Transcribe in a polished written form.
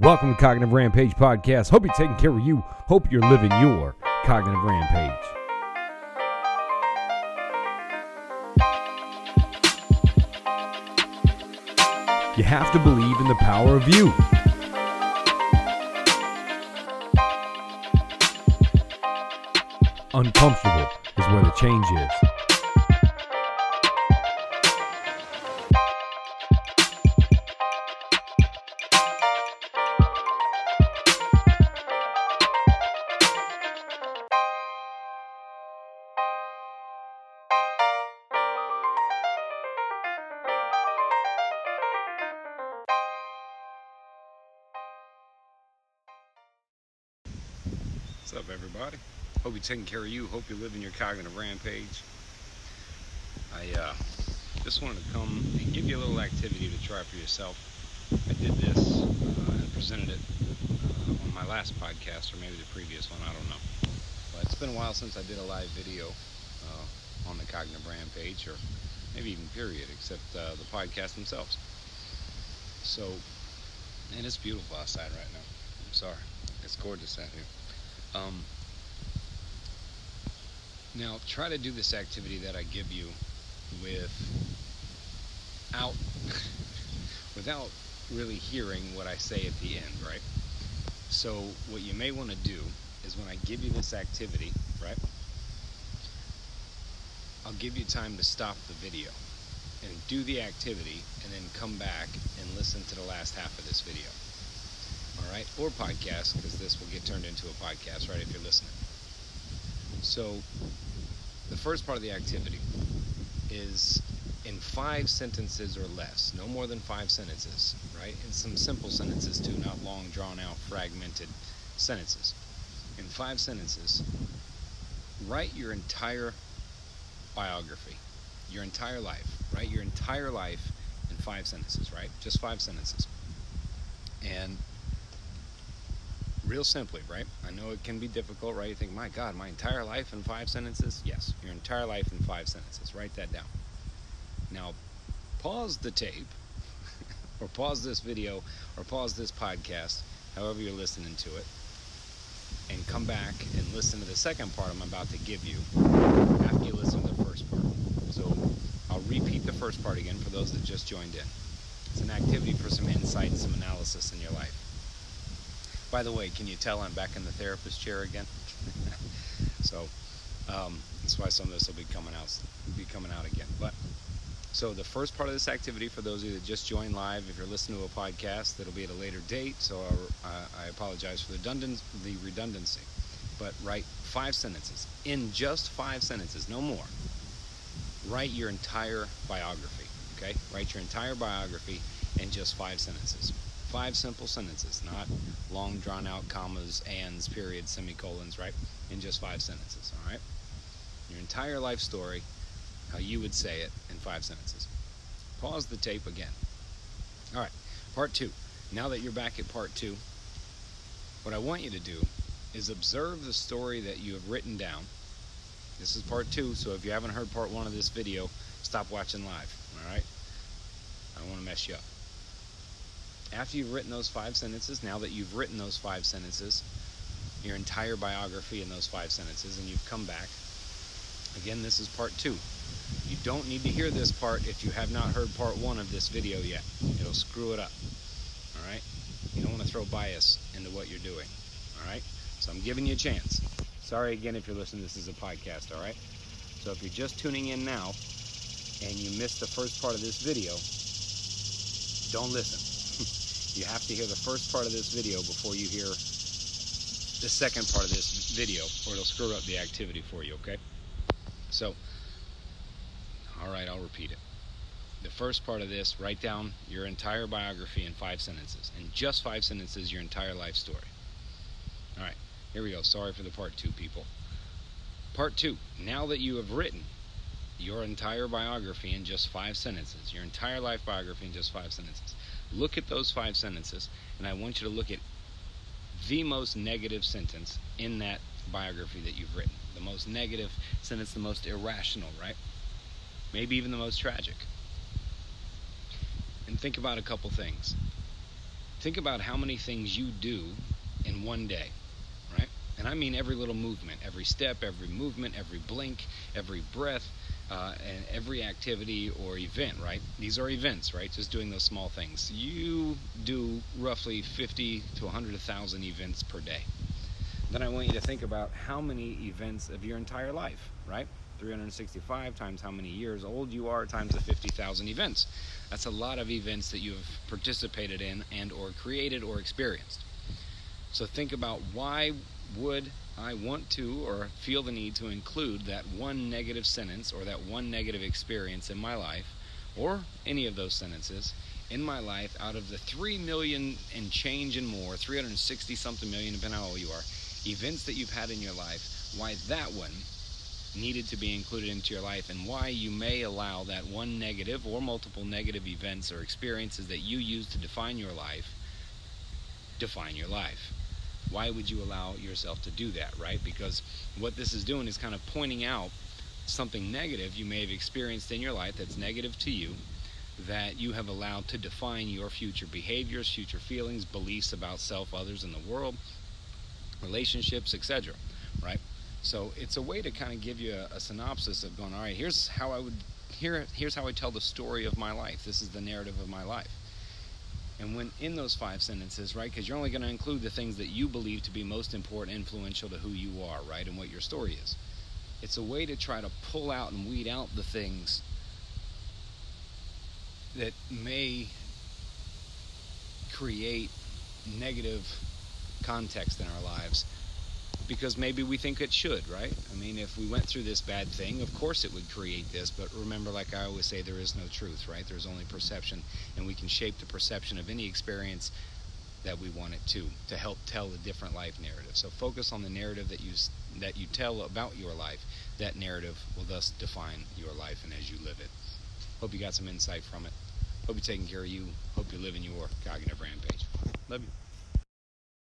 Welcome to Cognitive Rampage Podcast. Hope you're taking care of you. Hope you're living your cognitive rampage. You have to believe in the power of you. Uncomfortable is where the change is. What's up, everybody? Hope you're taking care of you. Hope you're living your cognitive rampage. I just wanted to come and give you a little activity to try for yourself. I did this and presented it on my last podcast, or maybe the previous one, I don't know. But it's been a while since I did a live video on the cognitive rampage, or maybe even period, except the podcast themselves. So, and it's beautiful outside right now. I'm sorry. It's gorgeous out here. Now try to do this activity that I give you without really hearing what I say at the end, right? So what you may want to do is when I give you this activity, right, I'll give you time to stop the video and do the activity and then come back and listen to the last half of this video. Alright, or podcast, because this will get turned into a podcast, right, if you're listening. So, the first part of the activity is in 5 sentences or less, no more than 5 sentences, right, and some simple sentences too, not long, drawn-out, fragmented sentences. In 5 sentences, write your entire biography, your entire life, right, your entire life in 5 sentences, right, just 5 sentences. And real simply, right? I know it can be difficult, right? You think, my God, my entire life in 5 sentences? Yes, your entire life in 5 sentences. Write that down. Now, pause the tape, or pause this video, or pause this podcast, however you're listening to it, and come back and listen to the second part I'm about to give you after you listen to the first part. So, I'll repeat the first part again for those that just joined in. It's an activity for some insight and some analysis in your life. By the way, can you tell I'm back in the therapist chair again? So that's why some of this will be coming out again. But so the first part of this activity, for those of you that just joined live, if you're listening to a podcast, it'll be at a later date. So I apologize for the redundancy. But write 5 sentences. In just 5 sentences, no more. Write your entire biography. Okay? Write your entire biography in just 5 sentences. 5 simple sentences, not long drawn-out commas, ands, periods, semicolons, right? In just 5 sentences, all right? Your entire life story, how you would say it in 5 sentences. Pause the tape again. All right, part 2. Now that you're back at part 2, what I want you to do is observe the story that you have written down. This is part 2, so if you haven't heard part 1 of this video, stop watching live, all right? I don't want to mess you up. After you've written those 5 sentences, now that you've written those 5 sentences, your entire biography in those 5 sentences, and you've come back, again, this is part 2. You don't need to hear this part if you have not heard part 1 of this video yet. It'll screw it up, all right? You don't want to throw bias into what you're doing, all right? So I'm giving you a chance. Sorry again if you're listening, this is a podcast, all right? So if you're just tuning in now, and you missed the first part of this video, don't listen. You have to hear the first part of this video before you hear the second part of this video, or it'll screw up the activity for you, okay? So, all right, I'll repeat it. The first part of this, write down your entire biography in 5 sentences. In just 5 sentences, your entire life story. All right, here we go. Sorry for the part 2, people. Part 2, now that you have written your entire biography in just 5 sentences, your entire life biography in just 5 sentences, look at those 5 sentences, and I want you to look at the most negative sentence in that biography that you've written. The most negative sentence, the most irrational, right? Maybe even the most tragic. And think about a couple things. Think about how many things you do in one day, right? And I mean every little movement, every step, every movement, every blink, every breath, and every activity or event, right? These are events, right? Just doing those small things. You do roughly 50 to 100,000 events per day. Then I want you to think about how many events of your entire life, right? 365 times how many years old you are times the 50,000 events. That's a lot of events that you have participated in and or created or experienced. So think about, why would I want to or feel the need to include that one negative sentence or that one negative experience in my life, or any of those sentences in my life, out of the 3 million and change and more, 360 something million, depending on how old you are, events that you've had in your life, why that one needed to be included into your life, and why you may allow that one negative or multiple negative events or experiences that you use to define your life. Why would you allow yourself to do that, right? Because what this is doing is kind of pointing out something negative you may have experienced in your life that's negative to you, that you have allowed to define your future behaviors, future feelings, beliefs about self, others, and the world, relationships, etc., right? So it's a way to kind of give you a synopsis of going, all right, here's how I tell the story of my life. This is the narrative of my life. And when in those 5 sentences, right, because you're only going to include the things that you believe to be most important, influential to who you are, right, and what your story is. It's a way to try to pull out and weed out the things that may create negative context in our lives, because maybe we think it should, right? I mean, if we went through this bad thing, of course it would create this, but remember, like I always say, there is no truth, right? There's only perception, and we can shape the perception of any experience that we want it to help tell a different life narrative. So focus on the narrative that you tell about your life. That narrative will thus define your life and as you live it. Hope you got some insight from it. Hope you're taking care of you. Hope you're living your cognitive rampage. Love you.